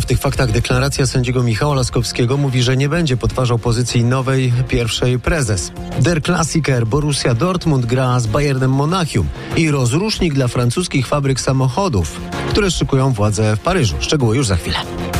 w tych faktach deklaracja sędziego Michała Laskowskiego mówi, że nie będzie podważał pozycji nowej pierwszej prezes. Der Klassiker Borussia Dortmund gra z Bayernem Monachium i rozrusznik dla francuskich fabryk samochodów, które szykują władze w Paryżu. Szczegóły już za chwilę.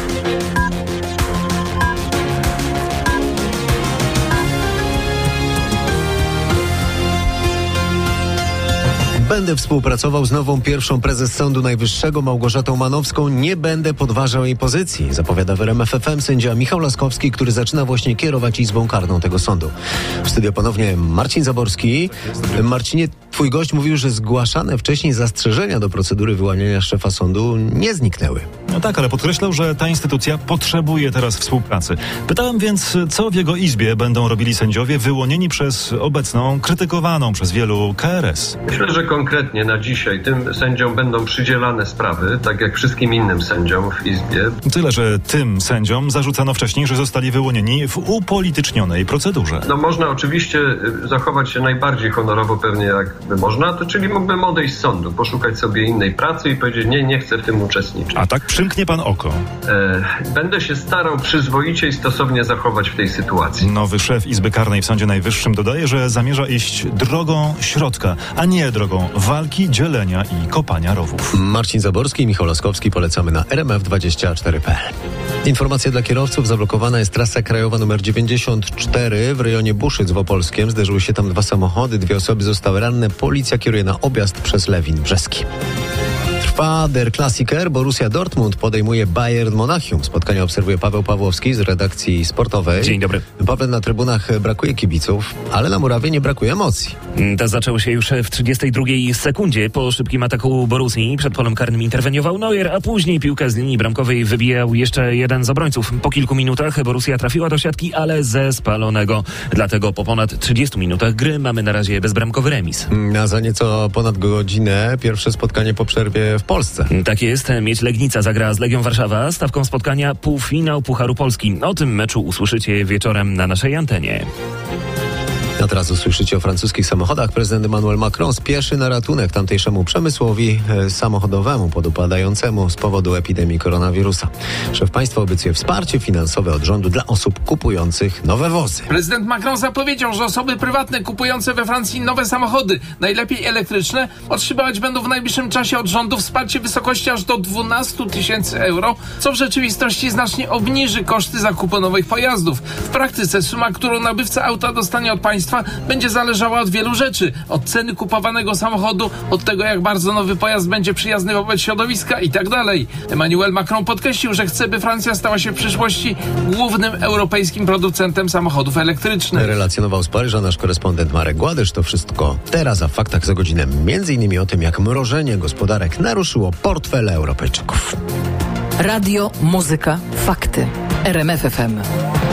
Będę współpracował z nową pierwszą prezes Sądu Najwyższego Małgorzatą Manowską. Nie będę podważał jej pozycji, zapowiada w RMF FM sędzia Michał Laskowski, który zaczyna właśnie kierować Izbą Karną tego sądu. W studio ponownie Marcin Zaborski. Marcinie, twój gość mówił, że zgłaszane wcześniej zastrzeżenia do procedury wyłaniania szefa sądu nie zniknęły. No tak, ale podkreślał, że ta instytucja potrzebuje teraz współpracy. Pytałem więc, co w jego izbie będą robili sędziowie wyłonieni przez obecną, krytykowaną przez wielu KRS. Myślę, że konkretnie na dzisiaj tym sędziom będą przydzielane sprawy, tak jak wszystkim innym sędziom w Izbie. Tyle, że tym sędziom zarzucano wcześniej, że zostali wyłonieni w upolitycznionej procedurze. No można oczywiście zachować się najbardziej honorowo pewnie jakby można, to czyli mógłbym odejść z sądu, poszukać sobie innej pracy i powiedzieć nie chcę w tym uczestniczyć. A tak przymknie pan oko. Będę się starał przyzwoicie i stosownie zachować w tej sytuacji. Nowy szef Izby Karnej w Sądzie Najwyższym dodaje, że zamierza iść drogą środka, a nie drogą walki, dzielenia i kopania rowów. Marcin Zaborski i Michał Laskowski, polecamy na rmf24.pl. Informacja dla kierowców. Zablokowana jest trasa krajowa nr 94 w rejonie Buszyc w Opolskiem. Zderzyły się tam 2 samochody, 2 osoby zostały ranne. Policja kieruje na objazd przez Lewin Brzeski. Trwa Der Klassiker. Borussia Dortmund podejmuje Bayern Monachium. Spotkanie obserwuje Paweł Pawłowski z redakcji sportowej. Dzień dobry. Paweł, na trybunach brakuje kibiców, ale na murawie nie brakuje emocji. To zaczęło się już w 32 sekundzie. Po szybkim ataku Borussii przed polem karnym interweniował Neuer, a później piłkę z linii bramkowej wybijał jeszcze jeden z obrońców. Po kilku minutach Borussia trafiła do siatki, ale ze spalonego. Dlatego po ponad 30 minutach gry mamy na razie bezbramkowy remis. A za nieco ponad godzinę pierwsze spotkanie po przerwie w Polsce. Tak jest. Miedź Legnica zagra z Legią Warszawa. Stawką spotkania półfinał Pucharu Polski. O tym meczu usłyszycie wieczorem na naszej antenie. A teraz usłyszycie o francuskich samochodach. Prezydent Emmanuel Macron spieszy na ratunek tamtejszemu przemysłowi samochodowemu podupadającemu z powodu epidemii koronawirusa. Szef państwa obiecuje wsparcie finansowe od rządu dla osób kupujących nowe wozy. Prezydent Macron zapowiedział, że osoby prywatne kupujące we Francji nowe samochody, najlepiej elektryczne, otrzymywać będą w najbliższym czasie od rządu wsparcie w wysokości aż do 12 000 euro, co w rzeczywistości znacznie obniży koszty zakupu nowych pojazdów. W praktyce suma, którą nabywca auta dostanie od państwa, będzie zależała od wielu rzeczy. Od ceny kupowanego samochodu, od tego jak bardzo nowy pojazd będzie przyjazny wobec środowiska i tak dalej. Emmanuel Macron podkreślił, że chce, by Francja stała się w przyszłości głównym europejskim producentem samochodów elektrycznych. Relacjonował z Paryża nasz korespondent Marek Gładysz. To wszystko teraz, a w faktach za godzinę. Między innymi o tym, jak mrożenie gospodarek naruszyło portfele Europejczyków. Radio, muzyka, fakty. RMF FM.